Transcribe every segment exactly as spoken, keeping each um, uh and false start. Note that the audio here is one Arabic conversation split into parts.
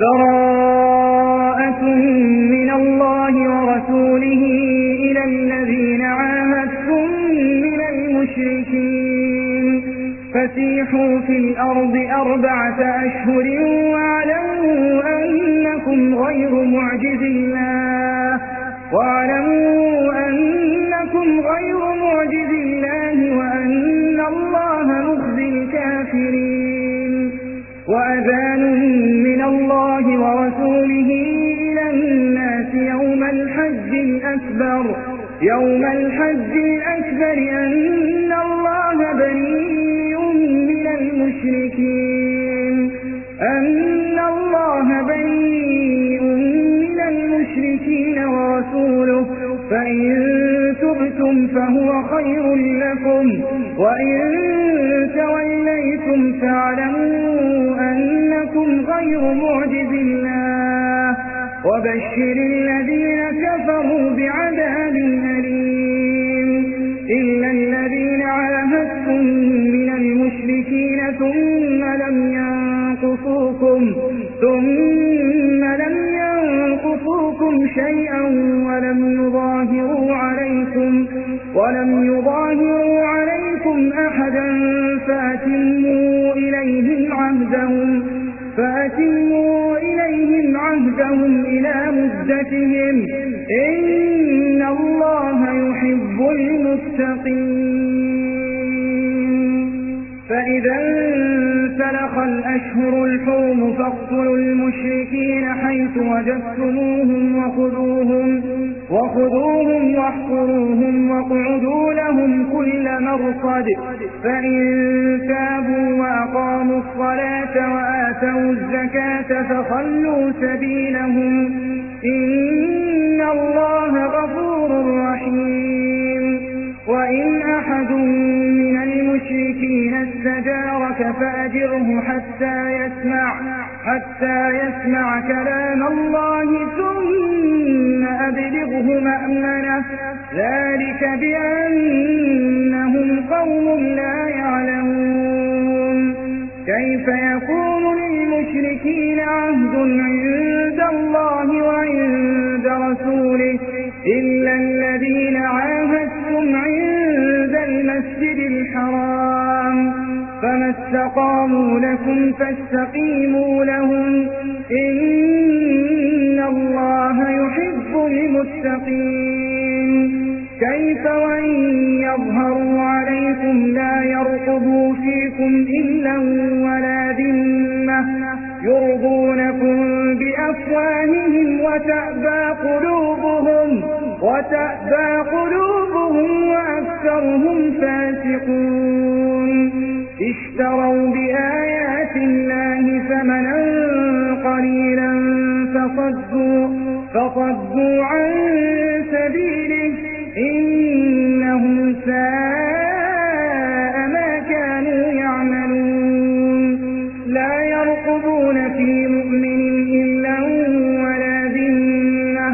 براءة من الله ورسوله إلى الذين عاهدتم من المشركين فسيحوا في الأرض أربعة أشهر واعلموا أنكم غير معجز الله واعلموا أنكم غير معجز الله وأن الله مخزي الكافرين وأذان من الله ورسوله إلى الناس يوم الحج الأكبر يوم الحج الأكبر أن الله بريء من المشركين أن الله بريء من المشركين ورسوله فإن تبتم فهو خير لكم وإن توليتم فاعلموا أنكم غير معجز الله وبشر الذين كفروا بعذاب أليم إلا الذين عاهدتم من المشركين ثم لم ينقصوكم ثم لم ينقصوكم شيئا ولم يظاهروا عليكم ولم يظاهروا عليكم أحدا فأتموا إليهم عهدهم فأتموا إليهم عهدهم إلى مدتهم إن الله يحب المتقين فإذا انسلخ الأشهر الحرم فاقتلوا المشركين حيث وجدتموهم وخذوهم وخذوهم واحصروهم واقعدوا لهم كل مرصد فإن تابوا وأقاموا الصلاة وآتوا الزكاة فخلوا سبيلهم إن الله غفور رحيم وإن أحد من المشركين استجارك فأجره حتى يسمع حتى يسمع كلام الله ثم أبلغه مأمنه ذلك بأنهم قوم لا يعلمون كيف يكون للمشركين عهد عند الله وعند رسوله إلا الذين عاهدتم عند المسجد الحرام فما استقاموا لكم فاستقيموا لهم إن الله يحب المتقين كيف وإن يظهروا عليكم لا يرقبوا فيكم إلا ولا ذمة يرضونكم بأفواههم وتأبى قلوبهم وتأبى قلوبهم وأكثرهم فاسقون اشتروا بآيات الله ثمنا قليلا فصدوا فصدوا عن سبيله إنهم ساء ما كانوا يعملون لا يرقبون في مؤمن إلا ولا ذمة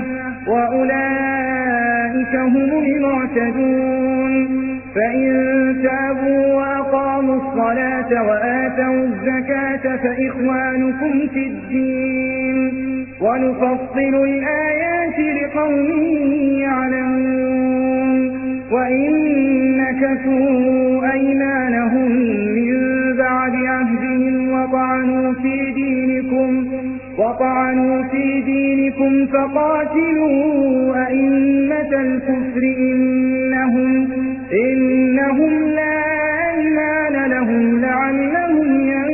وأولئك هم المعتدون فإن تابوا وأقاموا الصلاة وآتوا الزكاة فإخوانكم في الدين ونفصل الآيات لقوم يعلمون وإن نكثوا أيمانهم من بعد عهدهم وطعنوا في دينكم وطعنوا في دينكم فقاتلوا أئمة الكفر إنهم إنهم لا أيمان لهم لعلهم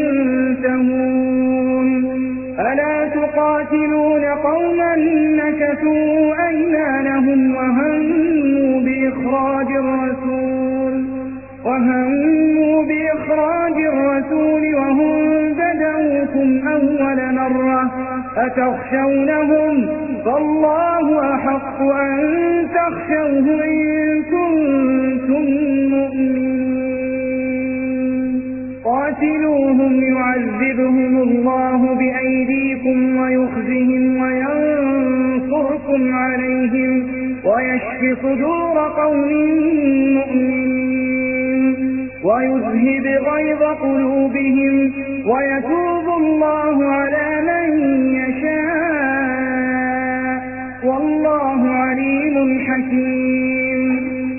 ينتهون ألا تقاتلون قوما نكثوا أيمانهم وهموا بإخراج الرسول وهموا بإخراج الرسول وهم بدأوكم أول مرة أتخشونهم فالله أحق أن تخشوه إن كنتم مؤمنين قاتلوهم يعذبهم الله بأيديكم ويخزهم وينصركم عليهم ويشف صدور قوم مؤمنين ويذهب غيظ قلوبهم ويتوب الله على من يشاء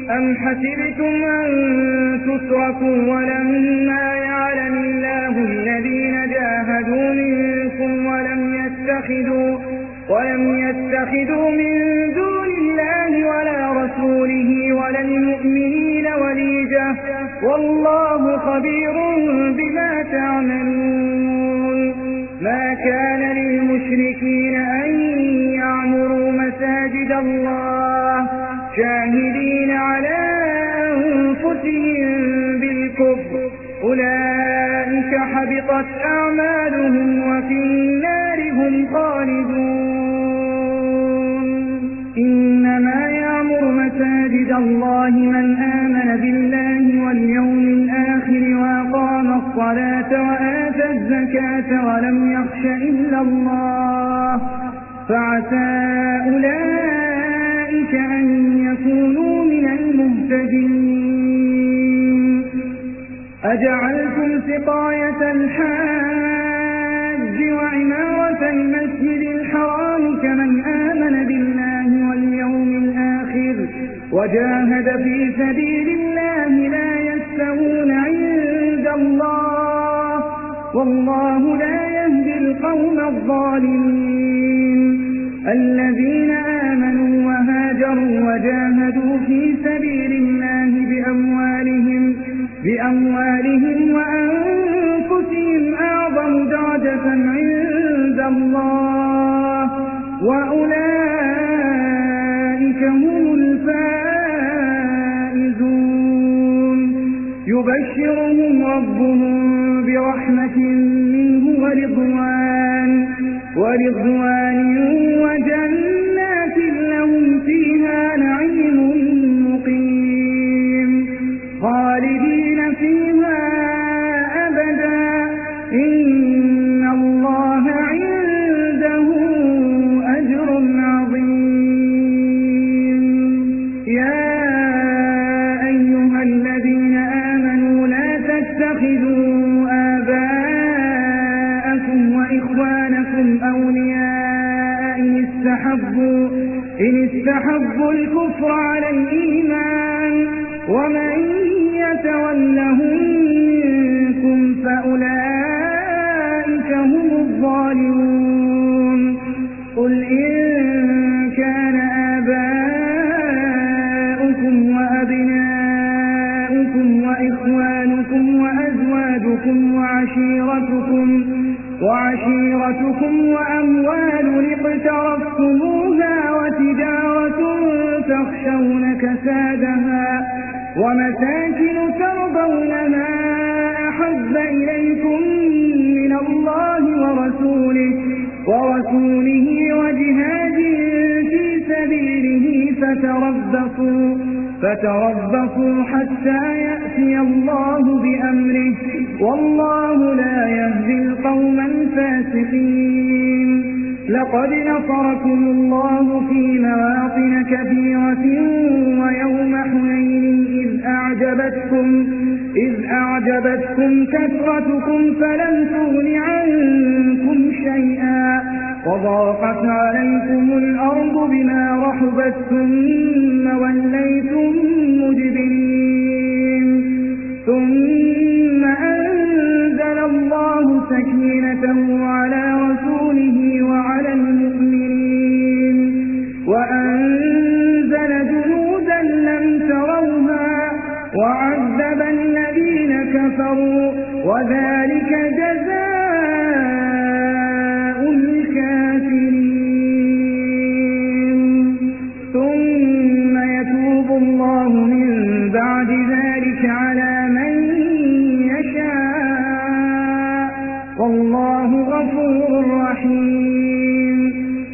أم حسبتم أن تتركوا ولما يعلم الله الذين جاهدوا منكم ولم يتخذوا, ولم يتخذوا من دون الله ولا رسوله ولا المؤمنين وليجة والله خبير بما تعملون. ما كان للمشركين أن يعمروا مساجد الله شاهدين على أنفسهم بالكفر أولئك حبطت أعمالهم وفي النار هم خالدون. إنما يعمر مساجد الله من آمن بالله واليوم الآخر وأقام الصلاة وآتى الزكاة ولم يخش إلا الله فعسى أولئك أن يكونوا من المهتدين. أجعلتم سقاية الحاج وعمارة المسجد الحرام كمن آمن بالله واليوم الآخر وجاهد في سبيل الله لا يستوون عند الله والله لا يهدي القوم الظالمين. الذين آمنوا وهاجروا وجاهدوا في سبيل الله بأموالهم, بأموالهم وأنفسهم أعظم درجة عند الله وأولئك هم الفائزون. يبشرهم ربهم برحمة منه ورضوان, ورضوان وجنات لهم فيها نعيم مقيم خالدين فيها أبدا إن الله عنده أجر عظيم. يا أيها الذين آمنوا لا تتخذوا آباءكم وإخوانكم أولياء إن استحبوا, إن استحبوا الكفر على الإيمان ومن يتولهم منكم فأولئك هم الظالمون. قل إن كان آباؤكم وأبناؤكم وإخوانكم وأزواجكم وعشيرتكم, وعشيرتكم وأموال اقترفتموها وتجارة تخشون كسادها ومساكن ترضونها أحب إليكم من الله ورسوله, ورسوله وجهاد في سبيله فتربصوا, فتربصوا حتى يأتي الله بأمره والله لا يهدي القوم الفاسقين. لقد نصركم الله في مواطن كثيرة ويوم حنين إذ أعجبتكم, إذ أعجبتكم كثرتكم فلم تغن عنكم شيئا وضاقت عليكم الأرض بما رحبت ثم وليتم مدبرين. ثم أنزل الله سكينته على رسوله وعلى المؤمنين وأنزل جنودا لم تروها وعذب الذين كفروا وذلك جزاء الكافرين. ثم يتوب الله من بعد ذلك على من يشاء والله غفور رحيم.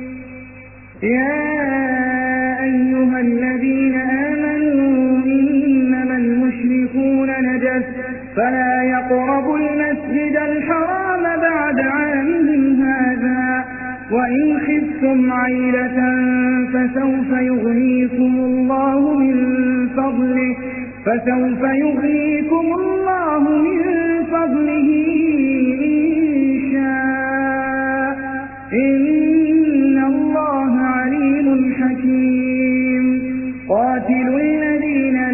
يا أيها الذين آمنوا إنما المشركون نجس فلا يقربوا المسجد الحرام بعد عامهم هذا وإن خفتم عيلة فسوف يغنيكم الله من فضله, فسوف يغنيكم الله من فضله إن شاء إن الله عليم حكيم. قاتلوا الذين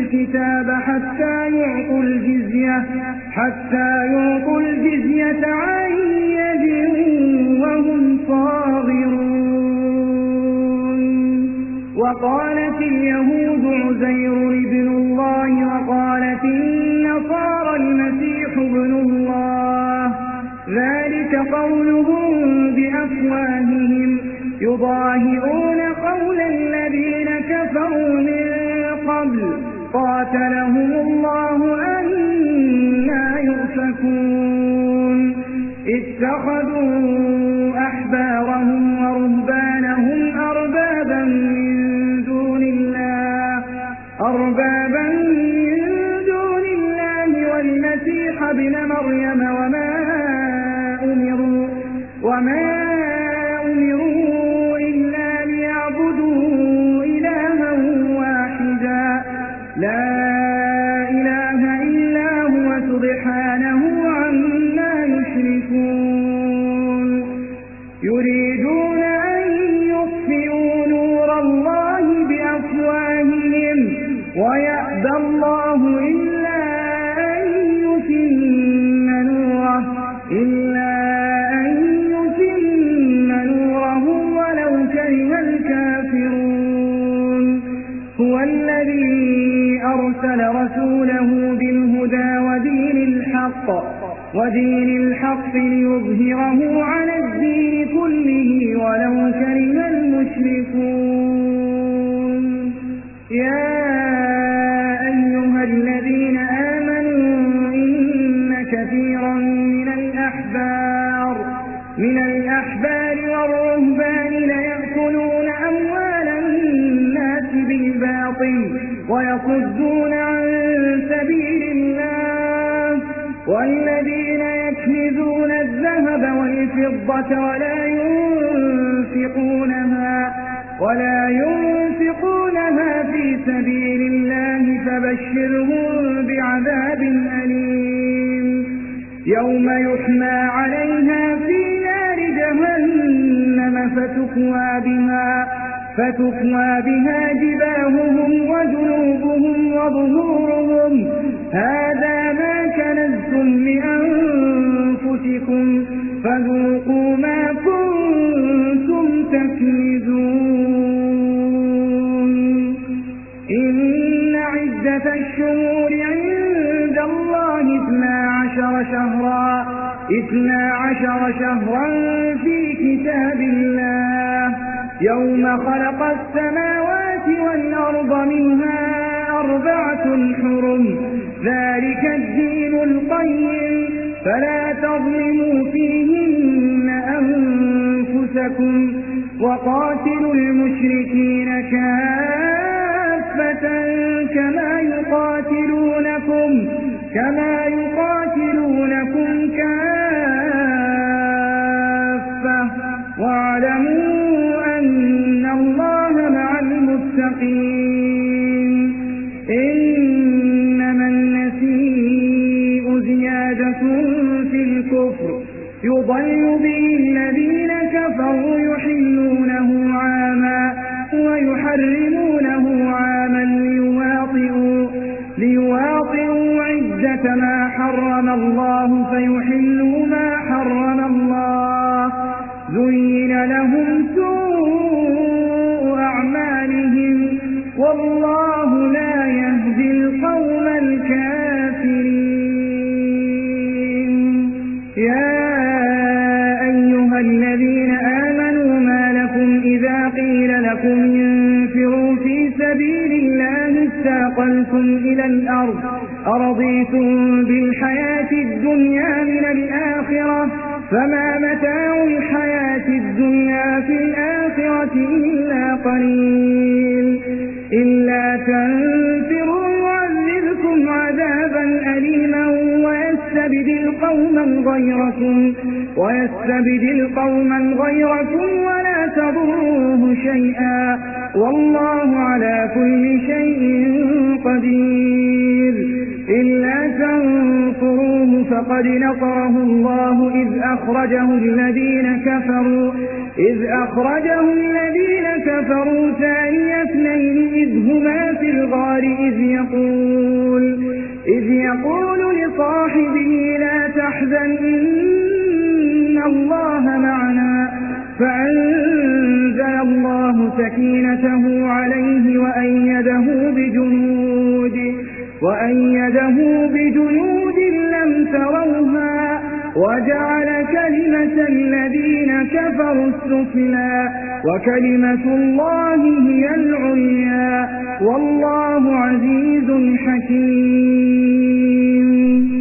الكتاب حتى يعطوا الجزية حتى يعطوا الجزية عن يد وهم صاغرون. وقالت اليهود عزير ابن الله وقالت النصارى المسيح ابن الله، ذلك قولهم بأفواههم يضاهئون قول الذين كفروا من قبل قاتلهم الله أنى يؤفكون. اتخذوا أحبارهم ورهبانهم أربابا من دون الله أربابا من دون الله والمسيح ابن مريم وما أمروا وما أمروا إلا ليعبدوا إلها واحدا لا إله إلا هو سبحانه عما يشركون. يريدون أن يطفئوا نور الله بأفواههم ويأبى الله إلا أن يتم نوره إلا أن يتم نوره ولو كره الكافرون. هو الذي أرسل رسوله بالهدى ودين الحق ودين الحق ليظهره على الدين كله ولو كره المشركون. يا أيها الذين آمنوا إن كثيرا من الأحبار من الأحبار والرهبان ليأكلون أموال الناس بالباطل ويصدون عن سبيل الله، والذين يكنزون الذهب والفضة ولا ينفقونها ولا ينفقونها في سبيل الله فبشرهم بعذاب أليم يوم يحمى عليها في نار جهنم فتكوى بها فتكوى بها جباههم وجنوبهم وظهورهم هذا ما كنزتم لأنفسكم فذوقوا ما كنتم تكنزون. إن عدة الشهور عند الله اثنا عشر شهرا اثنا عشر شهرا في كتاب الله يوم خلق السماوات والأرض منها أربعة حرم ذلك الدين القيم فلا تظلموا فيهن أنفسكم وقاتلوا المشركين كافة كما يقاتلونكم كما يقاتلونكم كافة واعلموا أن الله مع المتقين. إنما النسيء زيادة في الكفر يضل به الذين كفروا يحلونه عاما ويحرمونه عاما ليواطئوا ليواطئوا عدة ما حرم الله فيحلوا ما حرم الله زين لهم سوء أعمالهم والله لا يهدي القوم الكافرين. يا أيها الذين آمنوا ما لكم إذا قيل لكم انفروا في سبيل الله استاقلتم إلى الأرض أرضيتم بالحياة الدنيا من الآخرة فما متاع الحياة الدنيا في الآخرة إلا قليل. إلا تنفروا يعذبكم عذابا أليما ويستبدل قوما غيركم ويستبدل قوما غيركم ولا تضروه شيئا والله على كل شيء قدير. إلا تنصروه فقد نصره الله إذ أخرجه الذين كفروا إذ أخرجه الذين كفروا ثاني اثنين إذ هما في الغار إذ يقول إذ يقول لصاحبه لا تحزن إن الله معنا فأنزل الله سكينته عليه وأيده بجنود وأيده بجنود لم تروها وجعل كلمة الذين كفروا السفلى وكلمة الله هي العليا والله عزيز حكيم.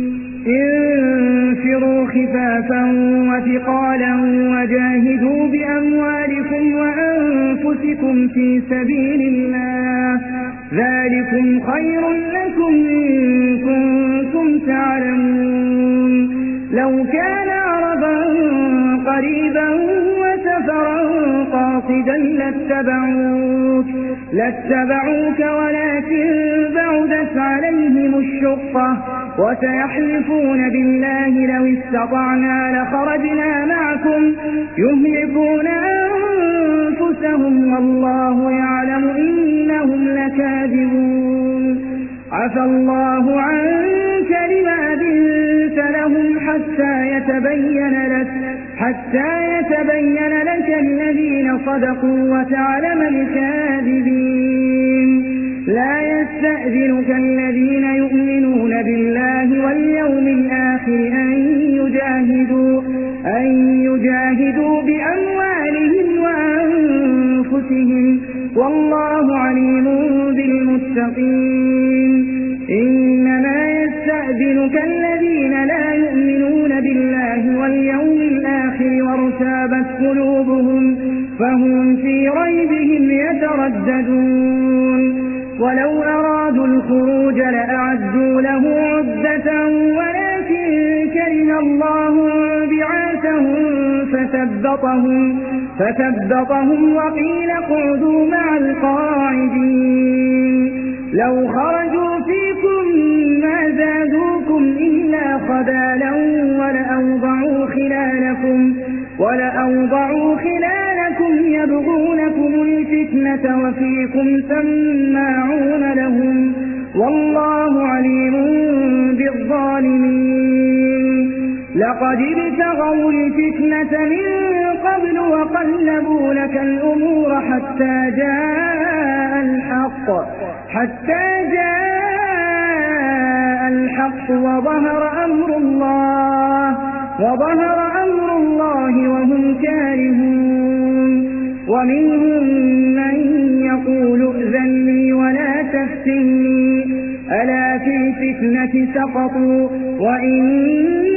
انفروا خفافا وثقالا وجاهدوا بأموالكم وأنفسكم في سبيل الله ذلكم خير لكم إن كنتم تعلمون. لو كان عرضا قريبا وسفرا قاصدا لاتبعوك لاتبعوك ولكن بعدت عليهم الشقة وسيحلفون بالله لو استطعنا لخرجنا معكم يهلكون أنفسهم والله يعلم إنهم لكاذبون. عفى الله عنك لما أذنت لهم حتى يتبين لك حتى يتبين لك الذين صدقوا وتعلم الكاذبين. لا يستأذنك الذين يؤمنون بالله واليوم الآخر أن يجاهدوا أن يجاهدوا بأموالهم وأنفسهم والله عليم بالمتقين. إنما يستأذنك الذين لا يؤمنون بالله واليوم الآخر وارتابت قلوبهم فهم في ريبهم يترددون. ولو أرادوا الخروج لأعدوا له عدة ولكن كره الله بعاثهم فثبطهم, فثبطهم وقيل اقعدوا مع القاعدين. لو خرجوا فيكم ما زادوكم إلا خبالا ولأوضعوا خلالكم, ولأوضعوا خلالكم يبغونكم الفتنة وفيكم سماعون لهم والله عليم بالظالمين. لقد ابتغوا الفتنة من قبل وقلبوا لك الأمور حتى جاء الحق حتى جاء الحق وظهر أمر الله وظهر أمر الله وهم كارهون. ومنهم من يقول ائذن لي ولا تفتني ألا في الفتنة سقطوا وإن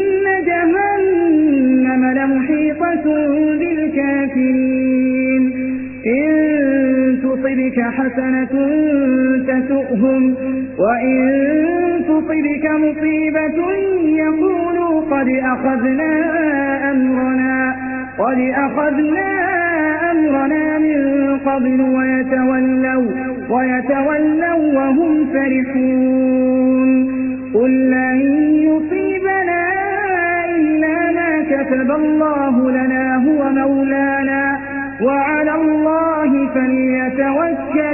جهنم لمحيطة بالكافرين. إن تصبك حسنة تسؤهم وإن تصبك مصيبة يقولوا قد أخذنا أمرنا قد أخذنا أمرنا من قبل ويتولوا ويتولوا وهم فرحون. قل لن يصيبنا إلا ما كتب الله لنا هو مولانا وعلى الله فليتوكل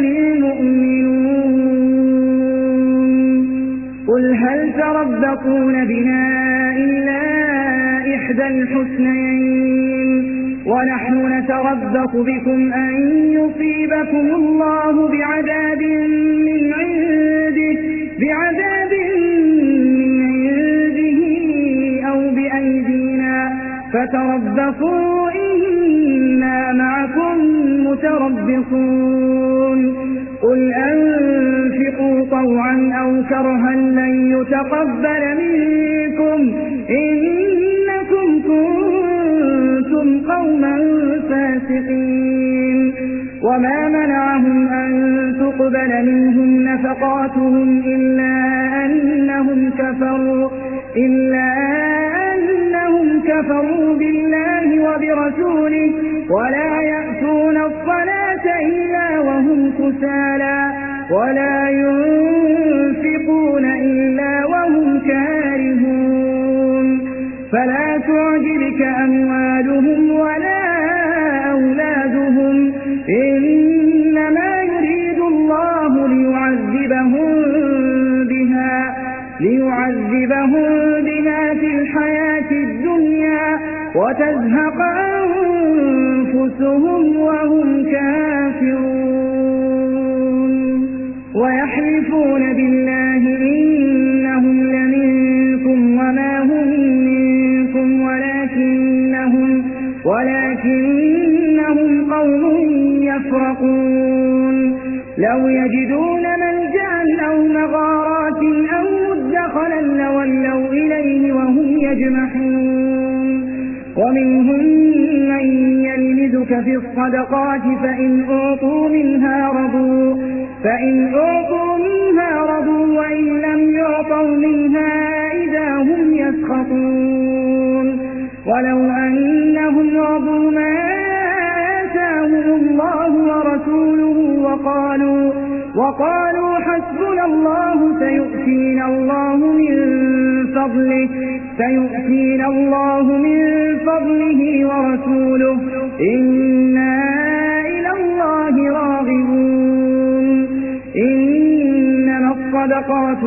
المؤمنون. قل هل تربصون بنا إلا إحدى الحسنيين ونحن نتربص بكم أن يصيبكم الله بعذاب من عنده بعذاب من عنده أو بأيدينا فتربصوا إنا معكم متربصون. قل أنفقوا طوعا أو كرها لن يتقبل منكم إنكم كنتم قوما فاسقين. وما منعهم أن تقبل منهم نفقاتهم إلا أنهم كفروا إلا أنهم كفروا بالله وبرسوله ولا يأتون الصلاة إلا وهم كسالى ولا ينفقون إلا وتزهق أنفسهم وهم كافرون ويحلفون بالله إنهم لمنكم وما هم منكم ولكنهم, ولكنهم قوم يفرقون لو يجدون ملجأ أو مغارات أو مدخلا لولوا إليه وهم يجمحون ومنهم من يلمزك في الصدقات فإن أعطوا منها رضوا فإن أعطوا منها رضوا وإن لم يعطوا منها إذا هم يسخطون ولو أنهم رضوا ما آتاهم الله ورسوله وقالوا وقالوا حسبنا الله سيؤتينا الله من فضله سيؤتينا الله من فضله ورسوله إنا إلى الله راغبون إنما الصدقات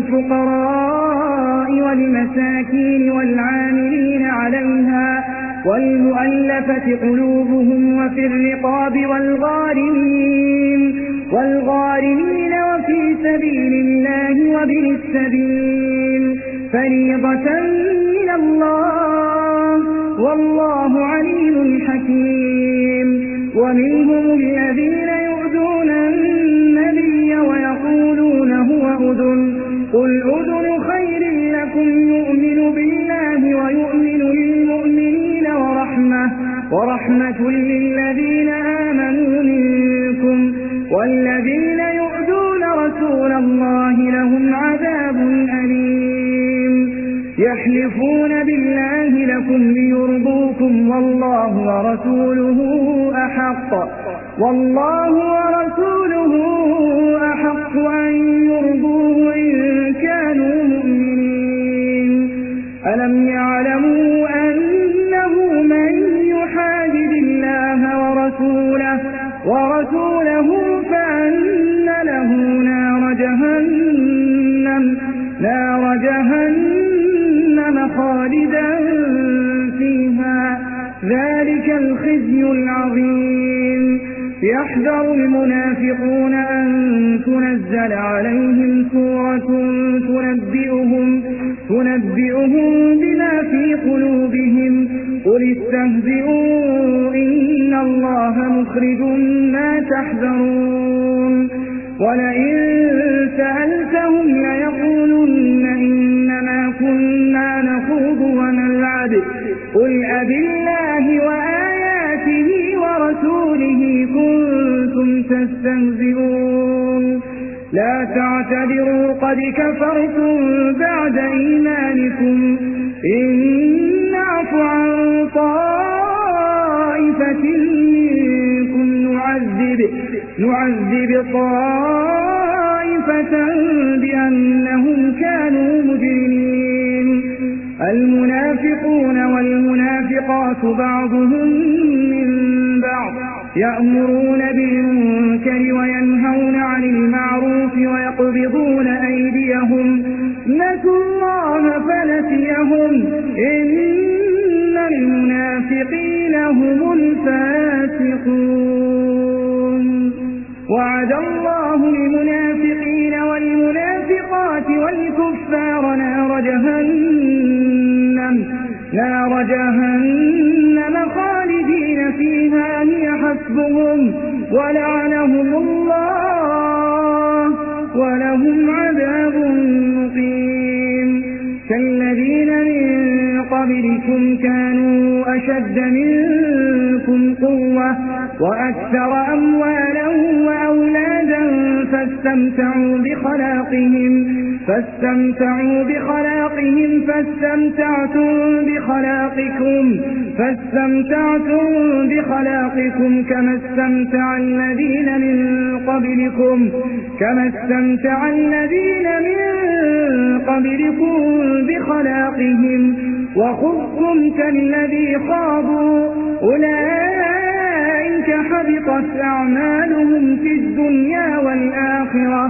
للفقراء والمساكين والعاملين عليها والمؤلفة قلوبهم وفي الرقاب والغارمين والغارمين وفي سبيل الله وابن السبيل فريضة من الله والله عليم حكيم ومنهم الذين يؤذون النبي ويقولون هو أذن قل أذن خير لكم يؤمن بالله ويؤمن للمؤمنين ورحمة, ورحمة للذين آمنوا منكم والذين يؤذون رسول الله لهم عذاب أليم يحلفون بالله لكم ليرضوكم والله ورسوله أحق والله ورسوله أحق أن يرضوه إن كانوا مؤمنين ألم يعلموا أنه من يحادد الله ورسوله ورسوله فأن له نار جهنم نار جهنم خالدا فيها ذلك الخزي العظيم يحذر المنافقون أن تنزل عليهم سورة تنبئهم, تنبئهم بما في قلوبهم قل استهزئوا إن الله مخرج ما تحذرون ولئن سألتهم ليقولن إنما كنا نخوض ونلعب قل أبالله وآياته ورسوله كنتم تستهزئون لا تعتذروا قد كفرتم بعد إيمانكم إن نعف عن طائفة منكم نعذب, نعذب طائفة بأنهم كانوا مجرمين المنافقون والمنافقات بعضهم من بعض يأمرون بالمنكر وينهون عن المعروف ويقبضون أيديهم نسوا الله فنسيهم إن المنافقين هم الفاسقون وعد الله المنافقين والمنافقات والكفار نار جهنم نار جهنم خالدين فيها هي حسبهم ولعنهم الله ولهم عذاب مقيم كالذين من قبلكم كانوا أشد منكم قوة وأكثر أموالا وأولادا فاستمتعوا بخلاقهم فاستمتعوا بخلاقهم فاستمتعتم بخلاقكم فاستمتعتم بخلاقكم كما استمتع الذين من قبلكم كما استمتع الذين من قبلكم بخلاقهم وخذتم كالذي خاضوا أولئك حبطت أعمالهم في الدنيا والآخرة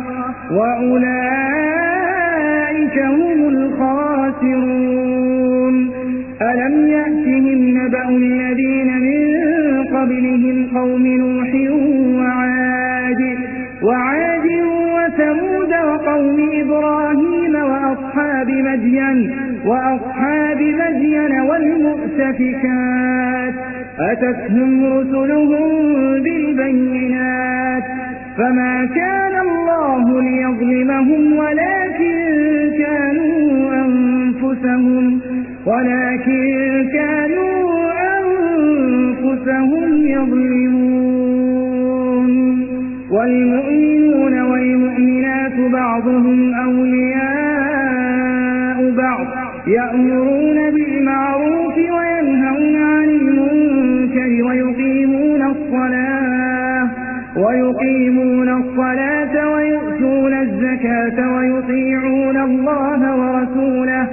وأولئك هم الخاسرون ألم يأتهم نبأ الذين من قبلهم قوم نوح وعاد وعاد وثمود وقوم إبراهيم وأصحاب مدين وأصحاب مدين والمؤتفكات أتتهم رسلهم بالبينات فما كان الله ليظلمهم ولكن كانوا أنفسهم ولكن كانوا أنفسهم يظلمون والمؤمنون والمؤمنات بعضهم أولياء بعض يأمرون بالمعروف وينهون عن المنكر ويقيمون الصلاة ويقيمون الصلاة ويؤتون الزكاة ويطيعون الله ورسوله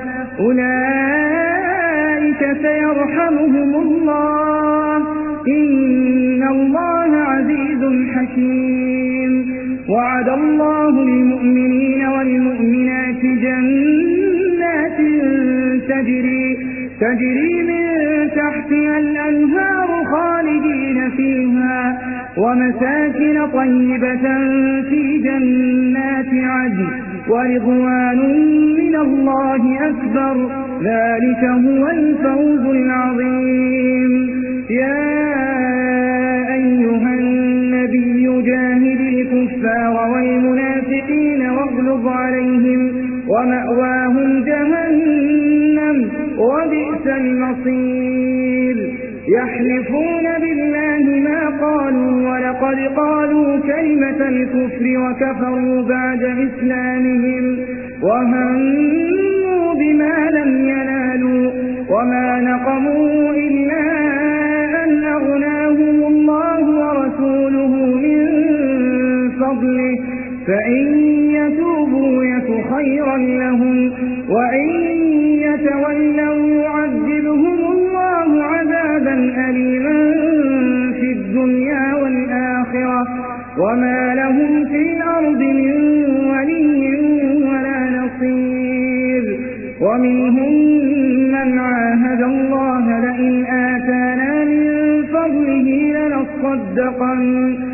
أولئك سيرحمهم الله إن الله عزيز حكيم وعد الله المؤمنين والمؤمنات جنات تجري تجري من تحتها الأنهار خالدين فيها ومساكن طيبة في جنات عدن ورضوان من الله أكبر ذلك هو الفوز العظيم يا أيها النبي جاهد الكفار والمنافقين واغلظ عليهم ومأواهم جهنم وبئس المصير يحلفون بالله ما قالوا ولقد قالوا كلمة الكفر وكفروا بعد إسلامهم وهموا بما لم ينالوا وما نقموا إلا أن أغناهم الله ورسوله من فضله فإن يتوبوا يك خيرا لهم وإن يتولوا يعذبهم الله عذابا أليما في الدنيا والآخرة وما لهم في الأرض من ولي ولا نصير ومنهم من عاهد الله لئن آتانا من فضله لنصدقن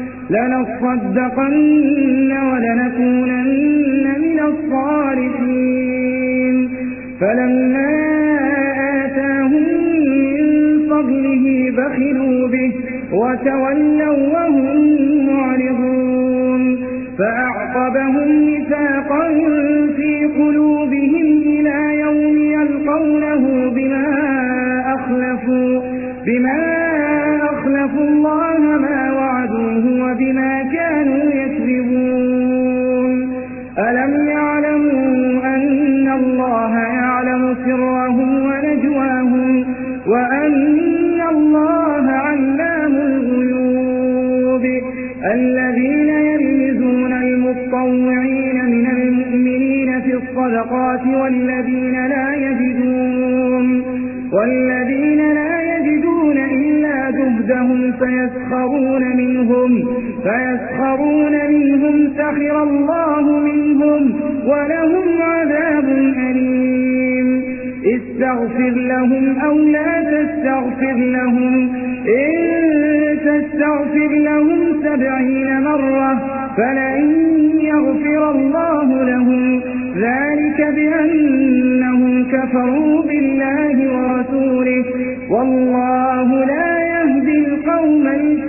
لنصدقن ولنكونن من الصالحين فلما آتاهم من فضله بخلوا به وتولوا وهم معرضون فأعقبهم نفاقا في قلوبهم إلى يوم يلقونه بما أخلفوا بما أخلفوا الله ما وعدوه وبما كانوا يكذبون ألم يعلموا أن الله يعلم سرهم ونجواهم وأن الله علام الغيوب الذين يلمزون المتطوعين من المؤمنين في الصدقات والذين لا يجدون والذين لا يجدون إلا جهدهم فيسخرون منهم فيسخرون منهم سخر الله منهم ولهم عذاب أليم استغفر لهم أو لا تستغفر لهم إن تستغفر لهم سبعين مرة فلن يغفر الله لهم ذلك بأنهم كفروا بالله ورسوله والله لا يهدي القوم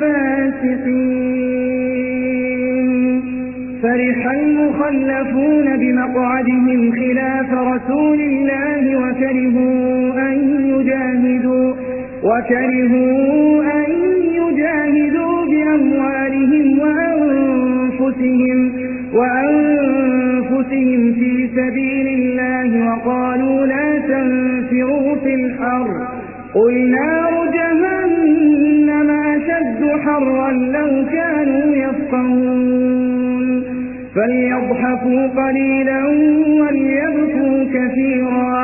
الفاسقين فرح المخلفون بمقعدهم خلاف رسول الله وكرهوا أن يجاهدوا وكرهوا أن يجاهدوا بأموالهم وأنفسهم وأنفسهم في سبيل الله وقالوا لا تنفروا في الحر قل نار جهنم أشد حرا لو كانوا يفقهون فليضحكوا قليلا وليبكوا كثيرا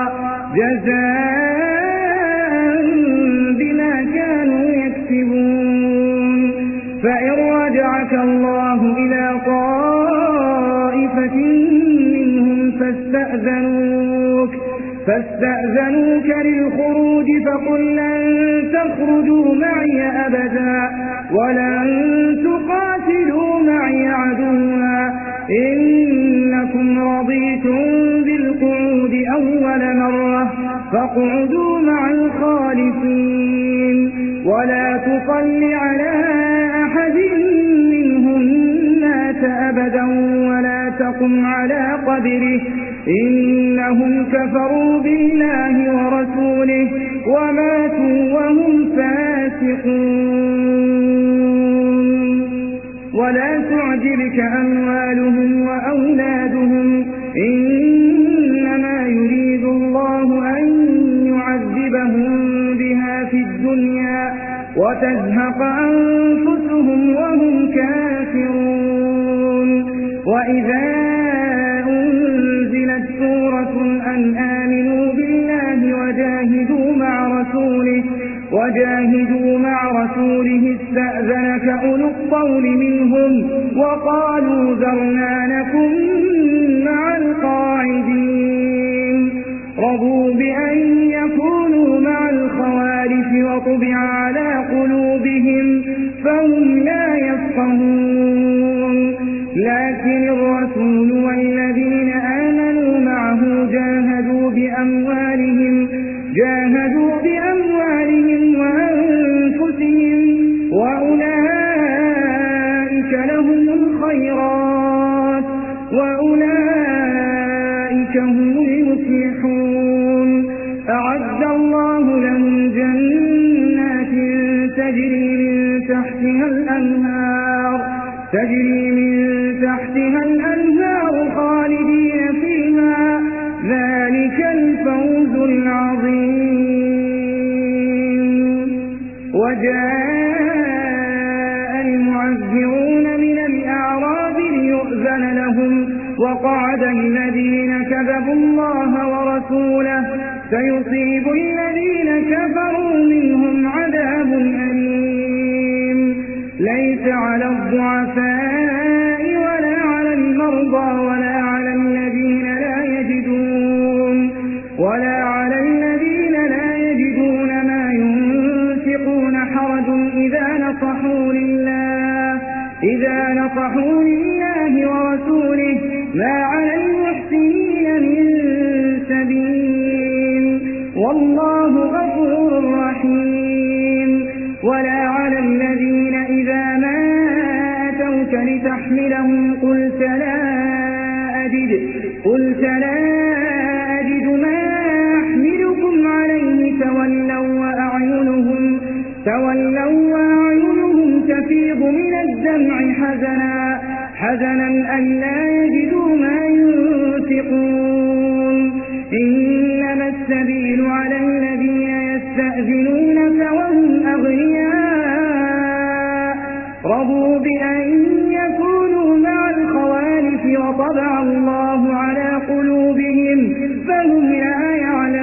جزاء بما كانوا يكسبون فإن رجعك الله إلى طائفة منهم فاستأذنوك فاستأذنوك للخروج فقل لن تخرجوا معي أبدا ولن تقاتلوا معي عدوا إنكم رضيتم بالقعود أول مرة فاقعدوا مع الخالفين ولا تصل على أحد منهم مات أبدا ولا تقم على قبره إنهم كفروا بالله ورسوله وماتوا وهم فاسقون ولا تعجبك أموالهم وأولادهم إنما يريد الله أن يعذبهم بها في الدنيا وتزهق أنفسهم وهم كافرون وإذا أنزلت سورة أن آمنوا بالله وجاهدوا مع رسوله وجاهدوا مع رسوله استأذنك أولو الطول منهم وقالوا ذرنا نكن مع القاعدين رضوا بأن يكونوا مع الخوالف وطبع على قلوبهم فهم لا يفقهون لكن الرسول والذين آمنوا معه جاهدوا بأموالهم جاهدوا بأموالهم وأنفسهم وأولئك لهم الخيرات وأولئك هم المفلحون أعد الله لهم جنات تجري من تحتها الأنهار تجري من تحتها الأنهار خالدين فيها ذلك الفوز العظيم وجاء المعذرون من الأعراب ليؤذن لهم وقعد الذين كذبوا الله ورسوله سيصيب الذين كفروا منهم عذاب أليم ليس على الضعفاء ولا على المرضى ولا على الذين لا يجدون ولا على الذين لا يجدون ما ينفقون حرج إذا نصحوا لله إذا نصحوا لله ورسوله ما على المحسنين من سبيل والله غفور رحيم ولا على الذين إذا ما أتوك لتحملهم قلت لا أجد قلت لا أجد ما أحملكم عليه تولوا وأعينهم تولوا وأعينهم تفيض من الدمع حزنا حزنا ألا يجدوا ما ينفقون إنما السبيل على الذين يستأذنونك وهم أغنياء رضوا بأن يكونوا مع الخوالف وطبع الله على قلوبهم فهم لا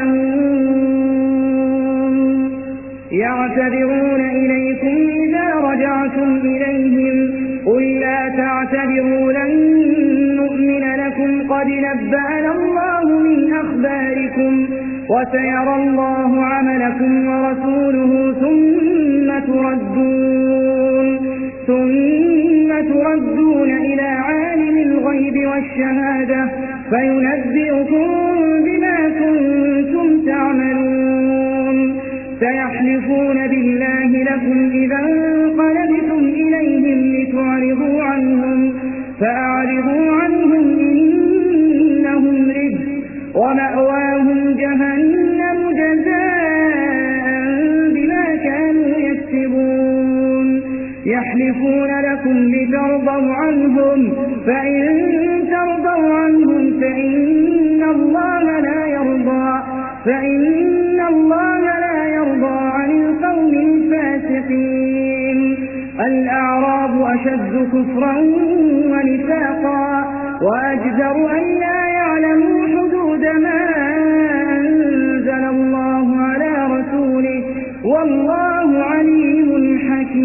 يعلمون يعتذرون إليكم إذا رجعتم إليهم قل لا تعتذروا لن نؤمن لكم قد نبأنا الله من أخباركم وسيرى الله عملكم ورسوله ثم تردون ثم تردون إلى عالم الغيب والشهادة فينبئكم بما كنتم تعملون سيحلفون بالله لكم إذا انقلبتم إليهم لتعرضوا عنهم فأعرضوا عنهم إنهم رجس ومأواهم جهنم جزاء بما كانوا يكسبون يحلفون لكم لترضوا عنهم فإن ترضوا عنهم فإن الله لا يرضى فإن الله لا يرضى عن القوم الفاسقين الأعراب أشد كفرا ونفاقا وأجدر أن لا يعلموا حدود ما أنزل الله على رسوله والله عليم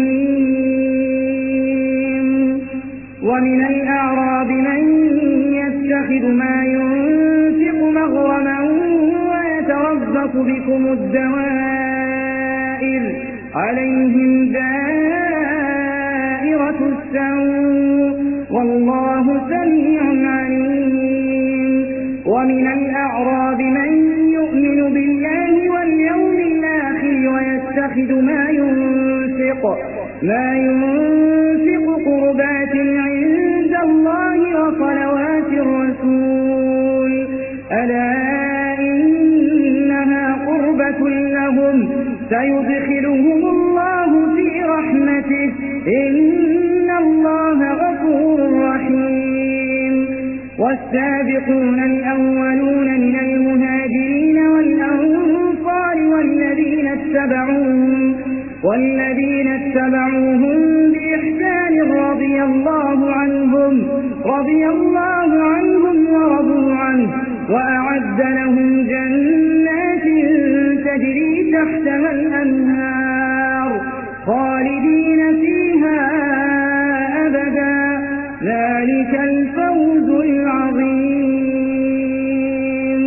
حكيم ومن الأعراب من يتخذ ما ينفق مغرما بكم الدوائر عليهم دائرة السوء والله سميع عليم. ومن الأعراب من يؤمن بالله واليوم الآخر ويتخذ ما ينفق ما ينفق قربات عند الله وصلوات الرسول ألا إنها قربة لهم سيدخلهم الله في رحمته إن الله غفور رحيم. والسابقون الأولون من المهاجرين والأنصار والذين اتبعوهم والذين اتبعوهم بإحسان رضي الله عنهم رضي الله عنهم ورضوا عنه وأعد لهم جنات تجري تحتها الأنهار خالدين فيها أبدا ذلك الفوز العظيم.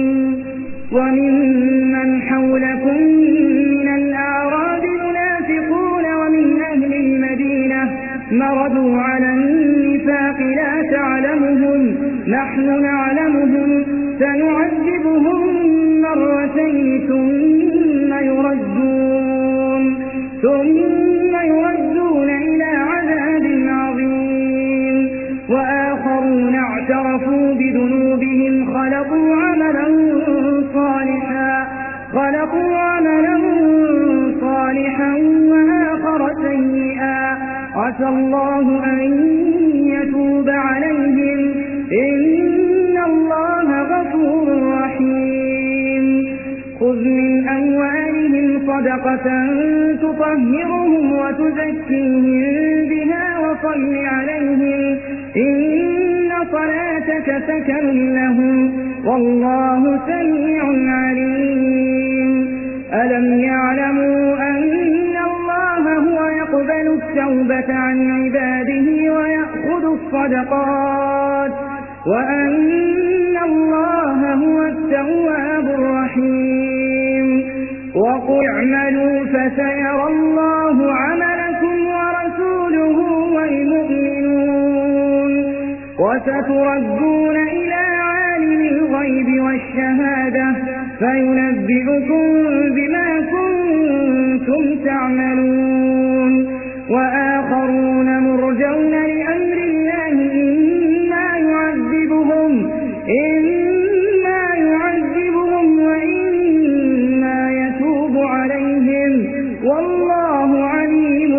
وممن حولكم من الأعراب منافقون ومن أهل المدينة مردوا على النفاق لا تعلمهم نحن نعلمهم سنعذبهم مرتين ثم يردون ثم يردون إلى عذاب عظيم. وآخرون اعترفوا بذنوبهم خلقوا عملا صالحا خلقوا عملا صالحا وآخر سيئا عسى الله أن يتوب عليهم إن الله غفور رحيم. خذ من أموالهم صدقة تطهرهم وتزكيهم بها وصل عليهم إن صلاتك سكن لهم والله سميع عليم. ألم يعلموا أن الله هو يقبل التوبة عن عباده ويأخذ الصدقات وأن الله هو التواب الرحيم. وقل اعملوا فسيرى الله عملكم ورسوله والمؤمنون وستردون إلى عالم الغيب والشهادة فينبئكم بما كنتم تعملون. وآخرون مرجون لأمر الله إما يعذبهم إما يعذبهم وإما يتوب عليهم والله عليم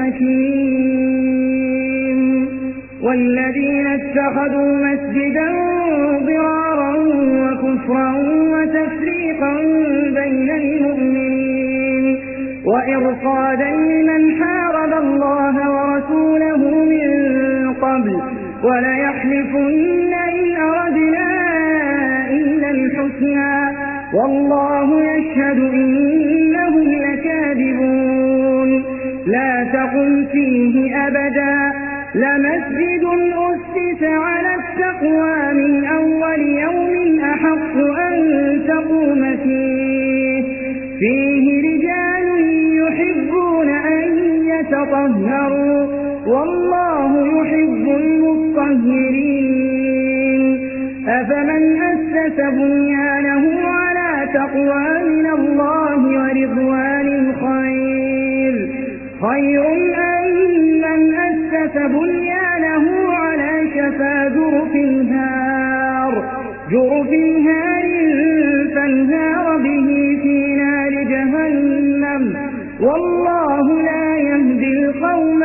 حكيم. والذين اتخذوا مسجدا ضرارا وكفرا وتفريقا بين المؤمنين وإرصادا لمن حارب الله ورسوله من قبل وليحلفن إن أردنا إلا الحسنى والله يشهد إنهم لكاذبون. لا تقم فيه أبدا لمسجد أسس على التقوى من أول يوم أحق أن تقوم فيه فيه رجال يحبون أن يتطهروا والله يحب المطهرين. أفمن أسس بنيانه على تقوى من الله ورضوان خير خير أم من أسس بنيانه على شفا جرف هار جرف هار فانهار به في نار جهنم والله لا يهدي القوم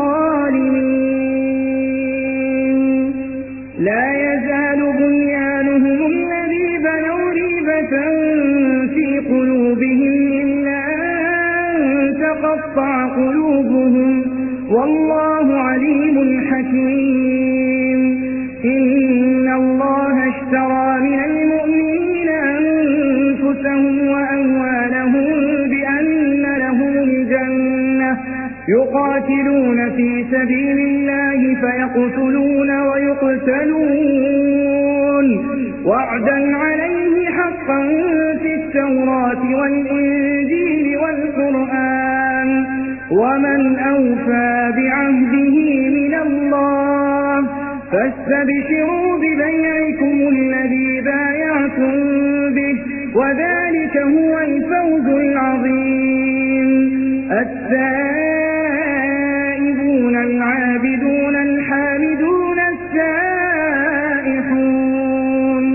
الظالمين. لا يزال بنيانهم الذي بنوا ريبة في قلوبهم إلا أن تقطع قلوبهم والله عليم حكيم. إن الله اشترى من المؤمنين أنفسهم وأموالهم بأن لهم الجنة يقاتلون في سبيل الله فيقتلون ويقتلون وعدا عليه حقا في التوراة والإنجيل والقرآن ومن أوفى بعهده من الله فاستبشروا ببيعكم الذي بايعتم به وذلك هو الفوز العظيم. التائبون العابدون الحامدون السائحون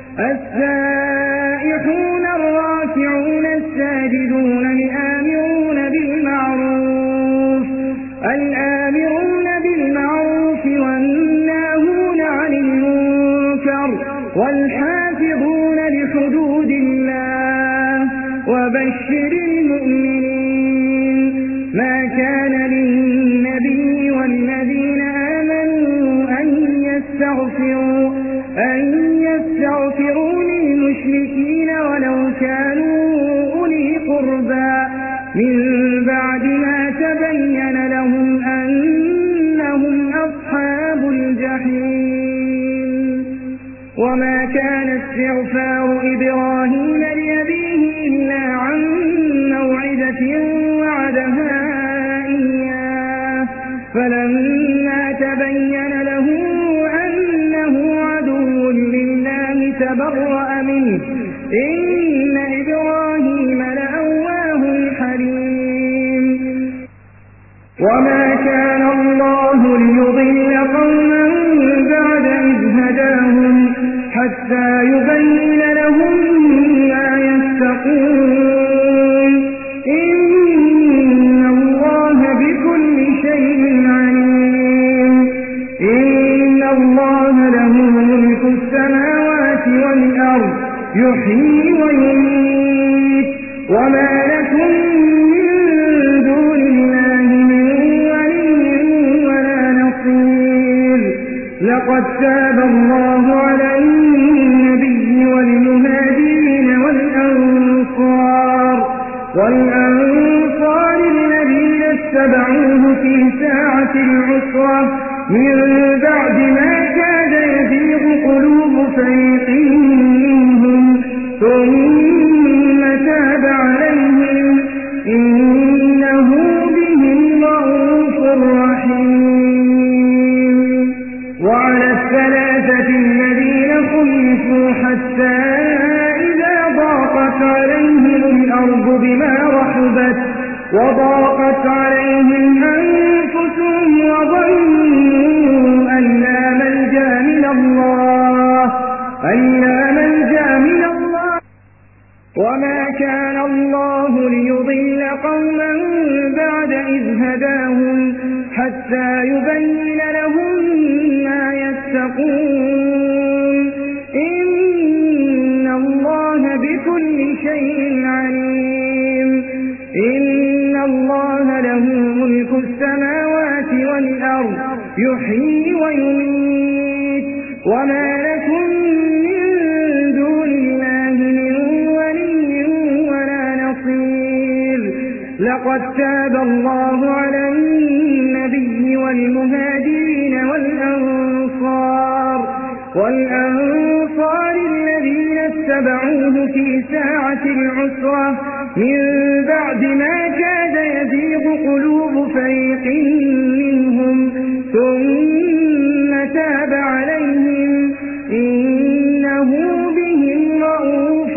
السائحون الراكعون الساجدون الآمرون بالمعروف الآمرون بالمعروف والناهون عن المنكر والحافظون لحدود الله وبشر المؤمنين. ما كان للنبي والذين آمنوا أن يستغفروا أن يستغفروا للمشركين ولو كانوا أولي قربى من بعد ما تبين لهم أنهم أصحاب الجحيم. وما كان استغفار إبراهيم لأبيه إلا عن موعدة وعدها إياه فلما تبين له أنه عدو لله تبرأ منه إن إبراهيم لأواه حليم. وما كان الله ليضل قوما بعد إذ هداهم حتى يبين لهم ما يتقون إن الله بكل شيء عليم. إن الله له ملك السماوات والأرض يحيي ويميت وما لكم من دون الله من ولي ولا نصير. لقد تاب الله على النبي والمهاجرين والأنصار والأنصار الذين اتبعوه في ساعة العسرة من بعد ما كاد يزيغ قلوب فريق منهم ثم تاب عليهم إنه بهم رءوف رحيم. وعلى الثلاثة الذين خلفوا حتى إذا ضاقت عليهم الأرض بما رحبت وضاقت عليهم أنفسهم وظنوا أن لا ملجأ من الله أن لا ملجأ من الله. وما كان الله ليضل قوما بعد إذ هداهم حتى يبين لهم ما يتقون إن الله بكل شيء عليم. إن الله له ملك السماوات والأرض يحيي ويميت وما لكم من دون الله من ولي ولا نصير. لقد تاب الله على النبي والمهاجرين والأنصار والأنصار الذين اتبعوه في ساعة العسرة من بعد ما كاد يزيغ قلوب فريق منهم ثم تاب عليهم إنه بهم رءوف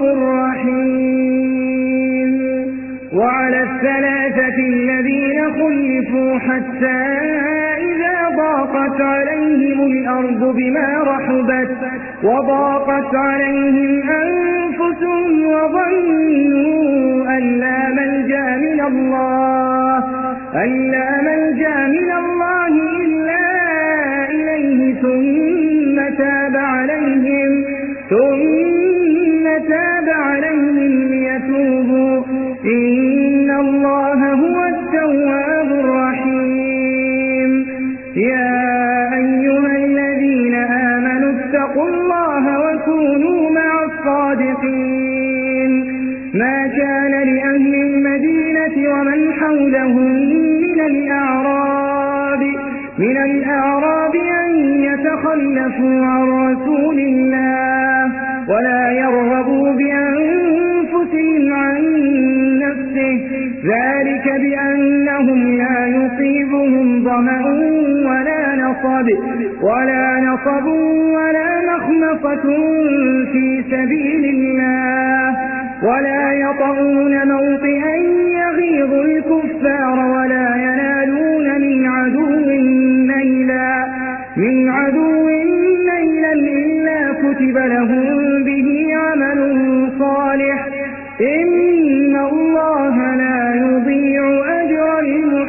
رحيم. وعلى الثلاثة الذين خلفوا حتى إذا ضاقت عليهم الأرض بما رحبت وضاقت عليهم أنفسهم وظنوا أن لا ملجأ من الله أن لا ملجأ من الله إلا إليه ثم تاب عليهم ثم تاب عليهم ليتوبوا إن الله هو التواب الرحيم. يا أيها الذين آمنوا اتقوا الله وكونوا مع الصادقين. ما كان لأهل المدينة ومن حولهم من الأعراب من الأعراب أن يتخلفوا عن رسول الله ولا يرغبوا بأنفسهم عن نفسه، ذلك بأنهم لا يصيبهم ظمأ ولا نصب ولا نصب ولا مخمصة في سبيل الله، ولا يطؤون موطئا يغيظ الكفار، ولا ينالون من عدو نيلا من عدو نيلا إلا كتب لهم به عمل صالح، إن الله لا يضيع أجر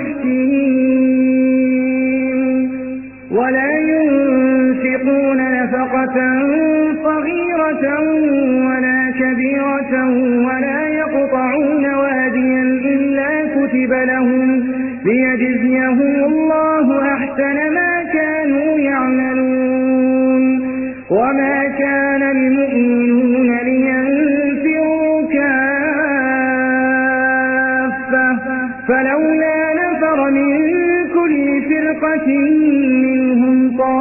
المحسنين. ولا ينفقون نفقة صغيرة ولا كبيرة ولا يقطعون واديا إلا كتب لهم ليجزيهم الله أحسن ما كانوا يعملون. وما كان المؤمنون لينفروا كافة، فلولا نفر من كل فرقة منهم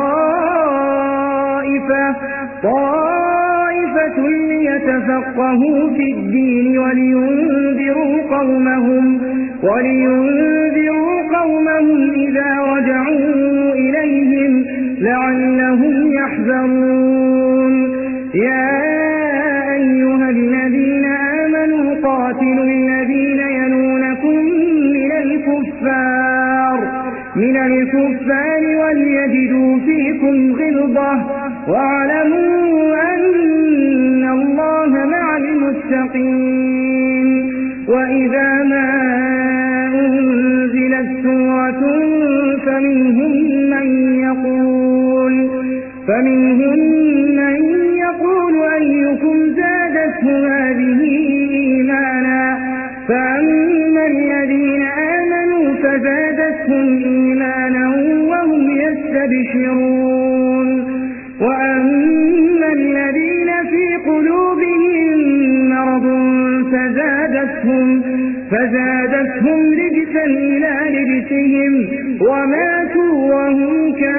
طائفة طائفة ليتفقهوا في الدين ولينذروا قومهم ولينذروا قومهم إذا رجعوا إليهم لعلهم يحذرون. يا أيها الذين آمنوا قاتلوا الذين يلونكم من الكفار من الكفار وليجدوا فيكم غلظة، واعلموا أن الله مع المتقين. وإذا ما أنزلت سورة فمنهم من يقول فمنهم من يقول أيكم زادته هذه إيمانا، فأما الذين آمنوا فزادتهم إيمانا وهم يستبشرون، وأما الذين في قلوبهم مرض فزادتهم فزادتهم رجسا إلى رجسهم وماتوا وهم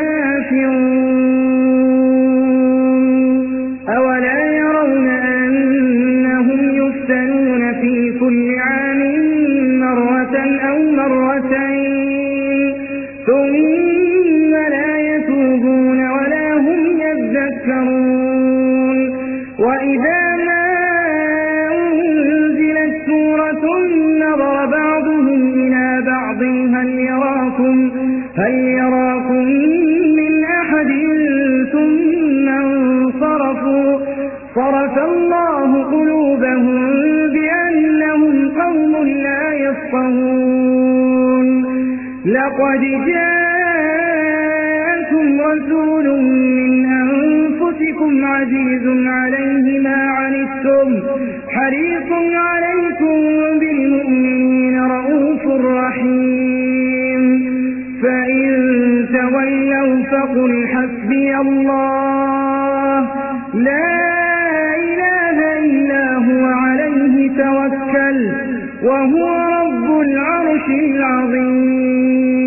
كافرون. أولا يرون أنهم يفتنون في كل عام مرة أو مرتين ثم لا يتوبون ولا هم يذكرون. وإذا ما أنزلت سورة نظر بعضهم إلى بعض هل يراكم هل يراكم من أحد ثم انصرفوا صرف الله قلوبهم بأنهم قوم لا يفقهون. لقد جاءكم رسول من أنفسكم عزيز عليه ما عنتم حريص عليكم بالمؤمنين رؤوف رحيم. فإن تولوا فقل حسبي الله لا إله إلا هو عليه توكل وهو رب العرش العظيم.